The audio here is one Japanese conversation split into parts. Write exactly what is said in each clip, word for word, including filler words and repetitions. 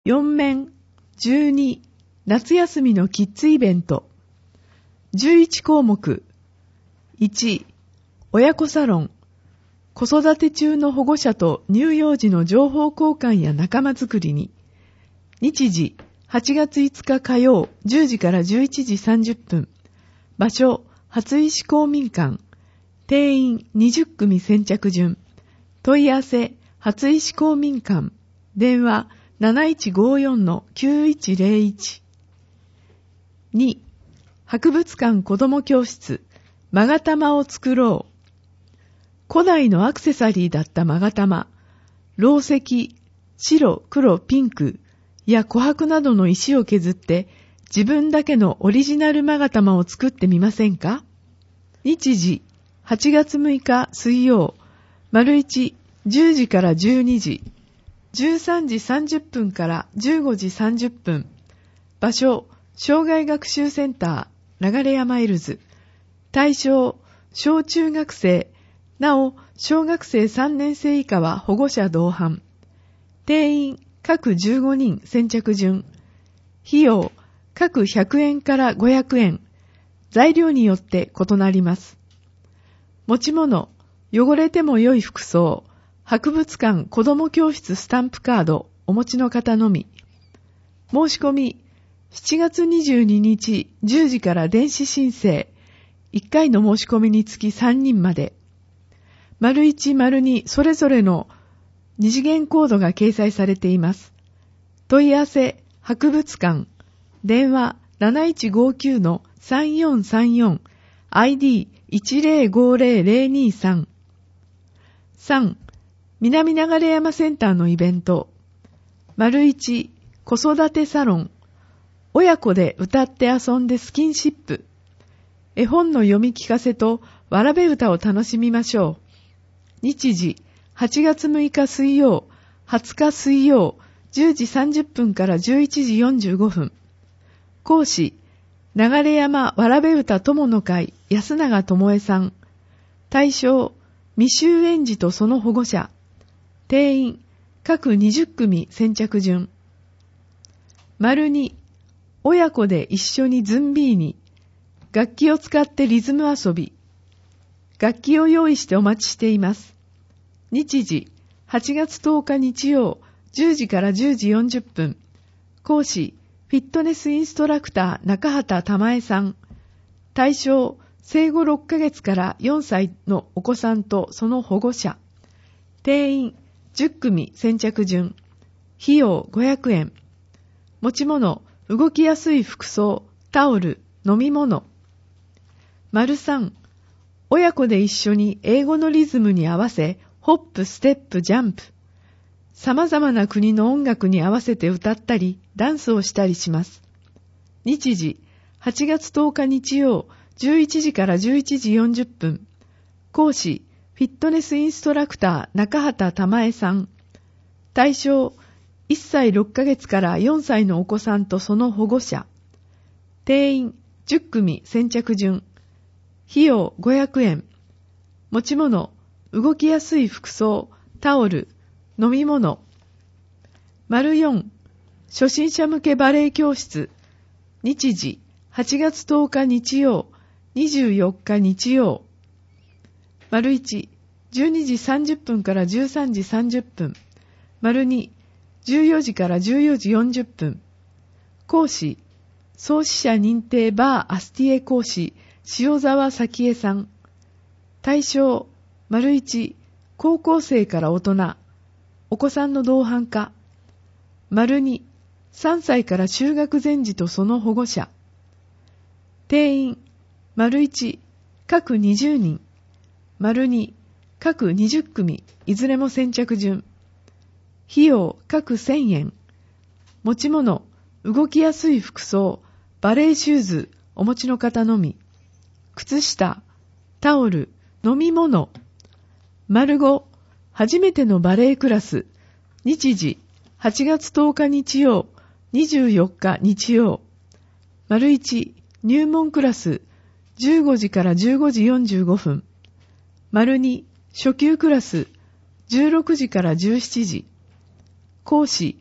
よん面じゅうに夏休みのキッズイベント。じゅういち項目。いち親子サロン。子育て中の保護者と乳幼児の情報交換や仲間づくりに。日時はちがついつか火曜じゅうじからじゅういちじさんじゅっぷん。場所初石公民館。定員にじゅっくみ先着順。問い合わせ初石公民館。電話なないちごよんのきゅういちゼロいち。に博物館子ども教室。勾玉を作ろう。古代のアクセサリーだった勾玉、ろう石、白、黒、ピンクや琥珀などの石を削って自分だけのオリジナル勾玉を作ってみませんか？日時はちがつむいか水曜、丸一じゅうじからじゅうにじ、じゅうさんじさんじゅっぷんからじゅうごじさんじゅっぷん。場所、障害学習センター、流山エルズ。対象、小中学生。なお、小学生さんねんせい以下は保護者同伴。定員、各じゅうごにん先着順。費用、各ひゃくえんからごひゃくえん。材料によって異なります。持ち物、汚れても良い服装、博物館子ども教室スタンプカード、お持ちの方のみ。申し込み、しちがつにじゅうににちじゅうじから電子申請。いっかいの申し込みにつきさんにんまで。丸いち、丸にそれぞれの二次元コードが掲載されています。問い合わせ、博物館。電話なないちごきゅうのさんよんさんよん。アイディーいちゼロごゼロゼロにさん。さん. 南流山センターのイベント。丸いち、子育てサロン。親子で歌って遊んでスキンシップ。絵本の読み聞かせとわらべ歌を楽しみましょう。日時はちがつむいか水曜、はつか水曜、じゅうじさんじゅっぷんからじゅういちじよんじゅうごふん。講師、流山わらべ歌友の会安永智恵さん。対象、未就園児とその保護者。定員、各にじゅっくみ先着順。丸に、親子で一緒にズンビーに。楽器を使ってリズム遊び。楽器を用意してお待ちしています。日時はちがつとおか日曜じゅうじからじゅうじよんじゅっぷん。講師フィットネスインストラクター中畑玉江さん。対象生後ろっかげつからよんさいのお子さんとその保護者。定員じゅっくみ先着順。費用ごひゃくえん。持ち物動きやすい服装、タオル、飲み物。丸さん、親子で一緒に英語のリズムに合わせ、ホップ、ステップ、ジャンプ。様々な国の音楽に合わせて歌ったり、ダンスをしたりします。日時、はちがつとおか日曜、じゅういちじからじゅういちじよんじゅっぷん。講師、フィットネスインストラクター、中畑玉江さん。対象、いっさいろっかげつからよんさいのお子さんとその保護者。定員、じゅっくみ先着順。費用ごひゃくえん。持ち物、動きやすい服装、タオル、飲み物。丸よん、初心者向けバレエ教室。日時、はちがつとおか日曜、にじゅうよっか日曜。丸いち、じゅうにじさんじゅっぷんからじゅうさんじさんじゅっぷん。丸に、じゅうよじからじゅうよじよんじゅっぷん。講師、創始者認定バーアスティエ講師、塩沢咲江さん。対象、丸一、高校生から大人、お子さんの同伴か。丸二、さんさいから就学前児とその保護者。定員、丸一、各にじゅうにん。丸二、各にじゅっくみ、いずれも先着順。費用、各せんえん。持ち物、動きやすい服装、バレエシューズ、お持ちの方のみ。靴下、タオル、飲み物。丸ご、初めてのバレエクラス。日時、はちがつとおか日曜、にじゅうよっか日曜。丸いち、入門クラス。じゅうごじからじゅうごじよんじゅうごふん。丸に、初級クラス。じゅうろくじからじゅうしちじ。講師、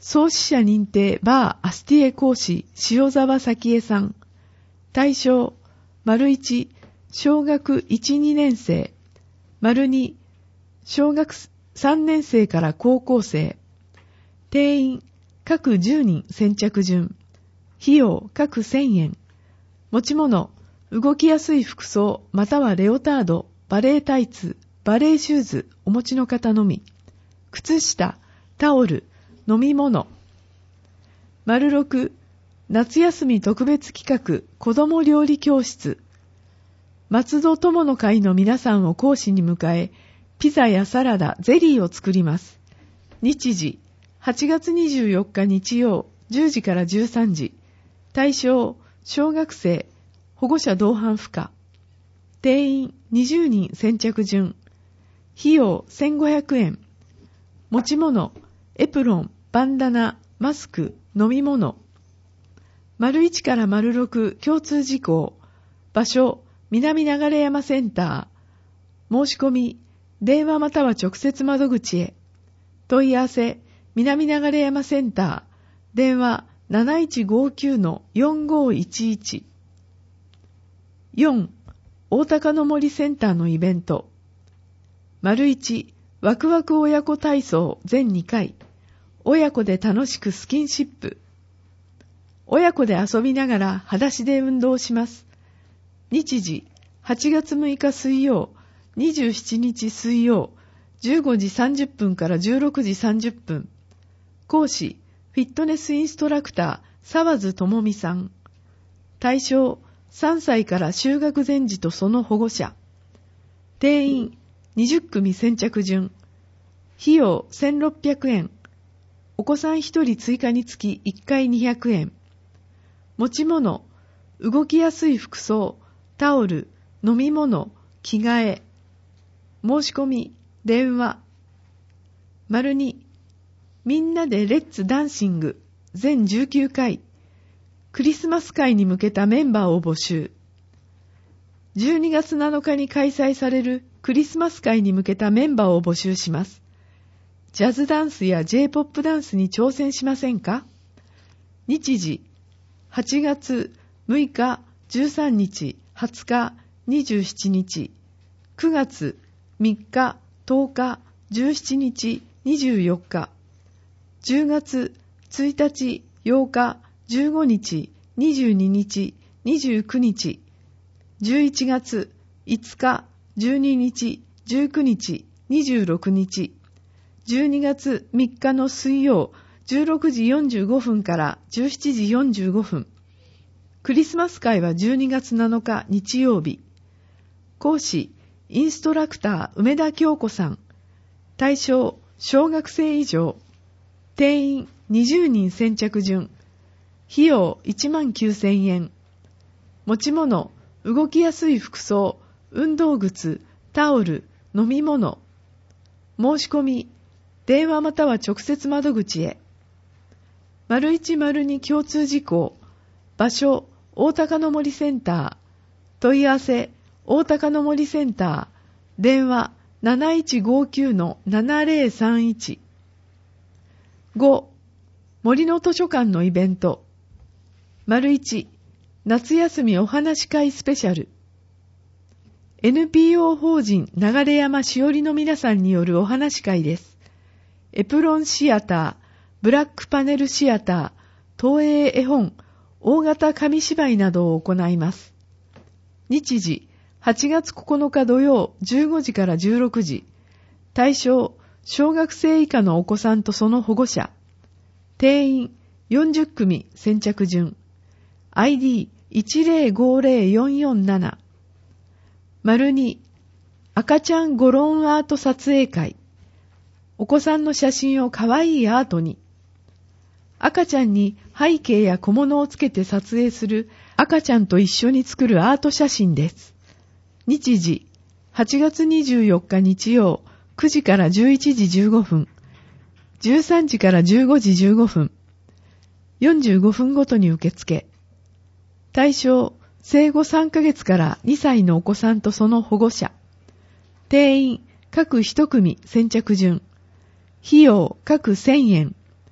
創始者認定バーアスティエ講師塩沢咲江さん。対象、丸いち、小学いち、にねん生。丸に、小学さんねん生から高校生。定員、各じゅうにん先着順。費用、各せんえん。持ち物、動きやすい服装、またはレオタード、バレータイツ、バレーシューズ、お持ちの方のみ。靴下、タオル、飲み物。丸ろく、夏休み特別企画、子ども料理教室。松戸友の会の皆さんを講師に迎え、ピザやサラダ、ゼリーを作ります。日時、はちがつにじゅうよっか日曜、じゅうじからじゅうさんじ。対象、小学生、保護者同伴不可。定員にじゅうにん先着順。費用せんごひゃくえん。持ち物、エプロン、バンダナ、マスク、飲み物。丸いちから丸ろく共通事項。場所、南流山センター。申し込み、電話または直接窓口へ。問い合わせ、南流山センター。電話なないちごきゅうのよんごいちいち。よん. 大高の森センターのイベント。丸いち、ワクワク親子体操全にかい。親子で楽しくスキンシップ。親子で遊びながら裸足で運動します。日時、はちがつむいか水曜、にじゅうしちにち水曜、じゅうごじさんじゅっぷんからじゅうろくじさんじゅっぷん。講師、フィットネスインストラクター、沢津智美さん。対象、さんさいから就学前児とその保護者。定員、にじゅっくみ先着順。費用せんろっぴゃくえん。お子さんひとり追加につきいっかいにひゃくえん。持ち物、動きやすい服装、タオル、飲み物、着替え。申し込み、電話。丸に、みんなでレッツダンシング、全じゅうきゅうかい。クリスマス会に向けたメンバーを募集。じゅうにがつなのかに開催されるクリスマス会に向けたメンバーを募集します。ジャズダンスや J-ポップ ダンスに挑戦しませんか？日時、はちがつむいか、じゅうさんにち、はつか、にじゅうしちにち、くがつみっか、とおか、じゅうしちにち、にじゅうよっか、じゅうがつついたち、ようか、じゅうごにち、にじゅうににち、にじゅうくにち、じゅういちがついつか、じゅうににち、じゅうくにち、にじゅうろくにち、じゅうにがつみっかの水曜、じゅうろくじよんじゅうごふんからじゅうしちじよんじゅうごふん。クリスマス会はじゅうにがつなのか日曜日。講師、インストラクター梅田京子さん。対象、小学生以上。定員にじゅうにん先着順。費用いちまんきゅうせんえん。持ち物、動きやすい服装、運動靴、タオル、飲み物。申し込み、電話または直接窓口へ。丸いち丸に共通事項。場所、大高の森センター。問い合わせ、大高の森センター。電話なないちごきゅうのななぜろさんいち。ご. 森の図書館のイベント。丸いち、夏休みお話会スペシャル。エヌピーオー 法人流山しおりの皆さんによるお話会です。エプロンシアター、ブラックパネルシアター、東映絵本、大型紙芝居などを行います。日時、はちがつここのか土曜じゅうごじからじゅうろくじ。対象、小学生以下のお子さんとその保護者。定員よんじゅっくみ先着順。アイディーいちぜろごぜろよんよんなな。丸に、赤ちゃんゴロンアート撮影会。お子さんの写真をかわいいアートに。赤ちゃんに背景や小物をつけて撮影する赤ちゃんと一緒に作るアート写真です。日時、はちがつにじゅうよっか日曜、くじからじゅういちじじゅうごふん、じゅうさんじからじゅうごじじゅうごふん、よんじゅうごふんごとに受付。対象、生後さんかげつからにさいのお子さんとその保護者。定員、各一組先着順。費用、各せんえん。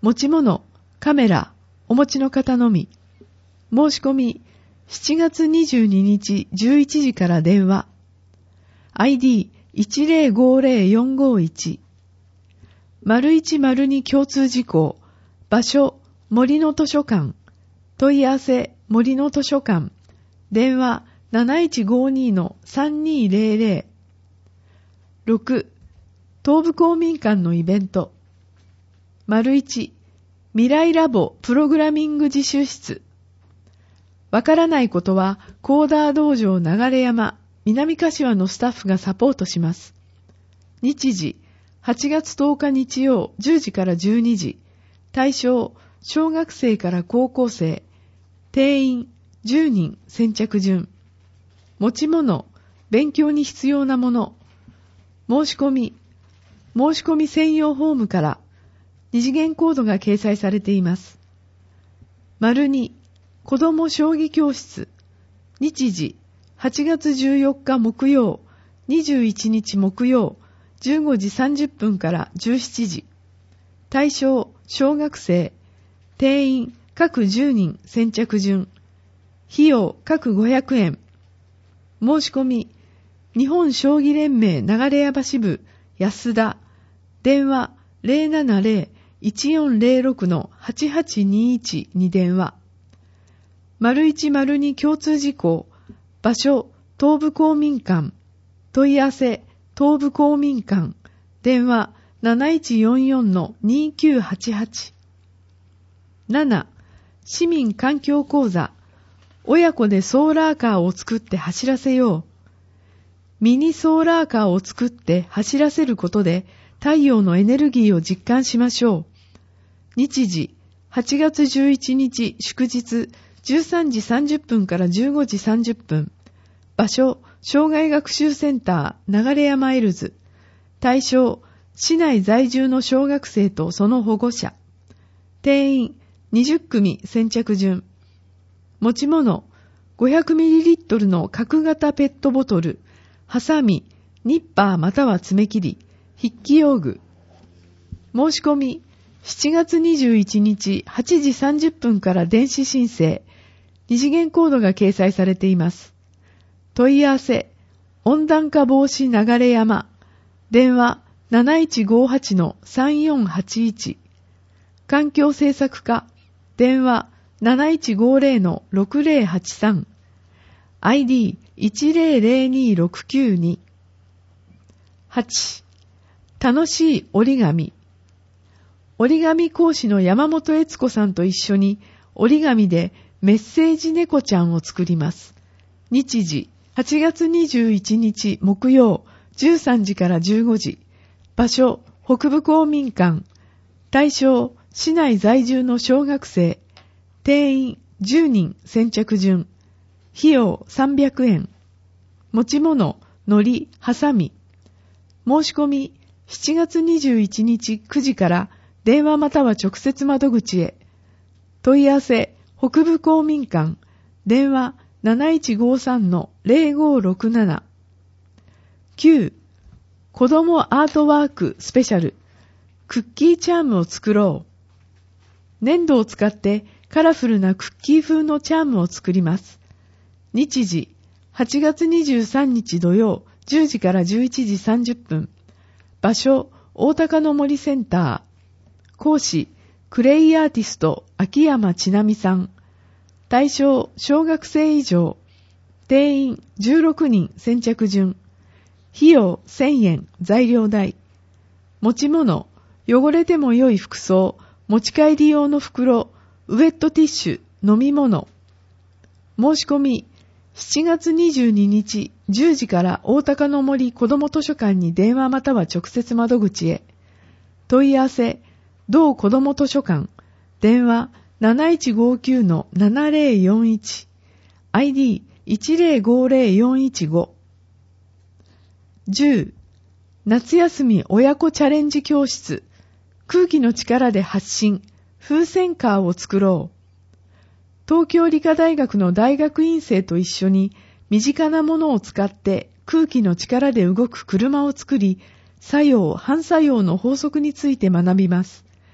持ち物、カメラ、お持ちの方のみ。申し込み、しちがつにじゅうににちじゅういちじから電話。アイディーいちゼロごゼロよんごいち。丸一丸二共通事項。場所、森の図書館。問い合わせ、森の図書館。電話、なないちごにのさんにゼロゼロ。ろく. 東部公民館のイベント。丸一、未来ラボプログラミング自習室。わからないことは、コーダー道場流山、南柏のスタッフがサポートします。日時、はちがつとおか日曜じゅうじからじゅうにじ。対象、小学生から高校生。定員、じゅうにん先着順。持ち物、勉強に必要なもの。申し込み、申し込み専用フォームから二次元コードが掲載されています。丸に、子ども将棋教室。日時、はちがつじゅうよっか木曜、にじゅういちにち木曜、じゅうごじさんじゅっぷんからじゅうしちじ。対象、小学生。定員、各じゅうにん先着順。費用、各ごひゃくえん。申し込み、日本将棋連盟流山支部、安田。電話、ゼロななゼロ いちよんゼロろく はちはちにいち に電話。丸一丸二共通事項。場所、東部公民館。問い合わせ、東部公民館。電話、なないちよんよんのにきゅうはちはち。なな. 市民環境講座。親子でソーラーカーを作って走らせよう。ミニソーラーカーを作って走らせることで太陽のエネルギーを実感しましょう。日時、はちがつじゅういちにち祝日じゅうさんじさんじゅっぷんからじゅうごじさんじゅっぷん。場所、障害学習センター流山エルズ。対象、市内在住の小学生とその保護者。定員、にじゅっくみ先着順。持ち物、ごひゃくミリリットル の角型ペットボトル、ハサミ、ニッパーまたは爪切り、筆記用具。申し込み、しちがつにじゅういちにちはちじさんじゅっぷんから電子申請。二次元コードが掲載されています。問い合わせ、温暖化防止流山。電話、なないちごはちのさんよんはちいち。環境政策課。電話、なないちごゼロのろくゼロはちさん。アイディーいちゼロゼロにろくきゅうに。はち. 楽しい折り紙。折り紙講師の山本悦子さんと一緒に折り紙でメッセージ猫ちゃんを作ります。日時、はちがつにじゅういちにち木曜、じゅうさんじからじゅうごじ。場所、北部公民館。対象、市内在住の小学生。定員、じゅうにん先着順。費用、さんびゃくえん。持ち物、糊、ハサミ。申し込み、しちがつにじゅういちにちくじから電話または直接窓口へ。問い合わせ、北部公民館。電話、なないちごさんのゼロごろくなな。きゅう. 子どもアートワークスペシャル。クッキーチャームを作ろう。粘土を使ってカラフルなクッキー風のチャームを作ります。日時、はちがつにじゅうさんにち土曜、じゅうじからじゅういちじさんじゅっぷん。場所、大高の森センター。講師、クレイアーティスト、秋山千奈美さん。対象、小学生以上。定員、じゅうろくにん先着順。費用、せんえん、材料代。持ち物、汚れても良い服装、持ち帰り用の袋、ウェットティッシュ、飲み物。申し込み、しちがつにじゅうににちじゅうじから大高の森子ども図書館に電話または直接窓口へ。問い合わせ、同子ども図書館。電話、なないちごきゅうのななゼロよんいち。アイディーいちゼロごゼロよんいちご。じゅう. 夏休み親子チャレンジ教室。空気の力で発信。風船カーを作ろう。東京理科大学の大学院生と一緒に身近なものを使って空気の力で動く車を作り、作用・反作用の法則について学びます。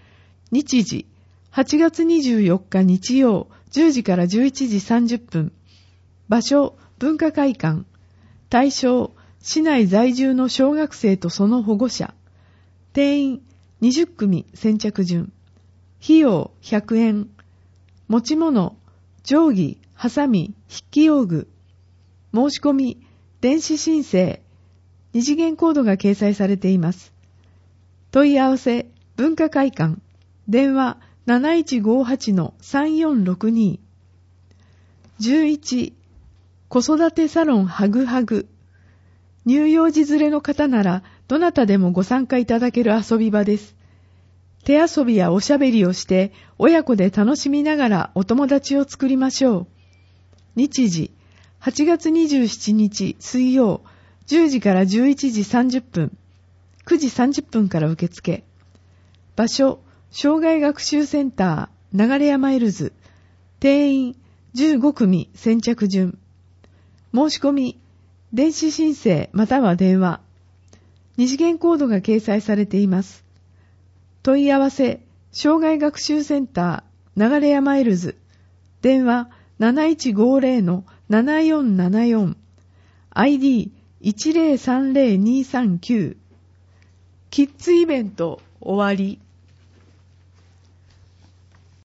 日時、はちがつにじゅうよっか日曜、じゅうじからじゅういちじさんじゅっぷん。場所、文化会館。対象、市内在住の小学生とその保護者。定員、にじゅっくみ先着順。費用、ひゃくえん。持ち物、定規、ハサミ、筆記用具。申し込み、電子申請。二次元コードが掲載されています。問い合わせ、文化会館。電話、なないちごはちのさんよんろくに。じゅういち、子育てサロンハグハグ。乳幼児連れの方なら、どなたでもご参加いただける遊び場です。手遊びやおしゃべりをして、親子で楽しみながらお友達を作りましょう。日時、はちがつにじゅうしちにち水曜、じゅうじからじゅういちじさんじゅっぷん、くじさんじゅっぷんから受付。場所、障害学習センター、流山エルズ。定員、じゅうごくみ先着順。申し込み、電子申請または電話。二次元コードが掲載されています。問い合わせ、障害学習センター、流山エルズ。電話、なないちごぜろのななよんななよん。アイディーいちぜろさんぜろにさんきゅう。キッズイベント終わり。